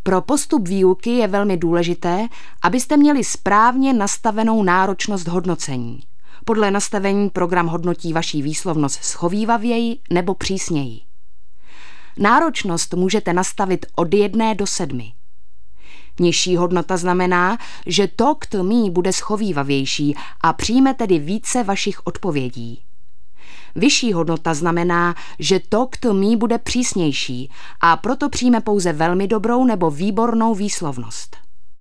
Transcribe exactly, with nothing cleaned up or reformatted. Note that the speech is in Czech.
Pro postup výuky je velmi důležité, abyste měli správně nastavenou náročnost hodnocení. Podle nastavení program hodnotí vaší výslovnost schovývavěji nebo přísněji. Náročnost můžete nastavit od jedné do sedmi. Nižší hodnota znamená, že talk to me bude schovývavější a přijme tedy více vašich odpovědí. Vyšší hodnota znamená, že talk to me bude přísnější a proto přijme pouze velmi dobrou nebo výbornou výslovnost.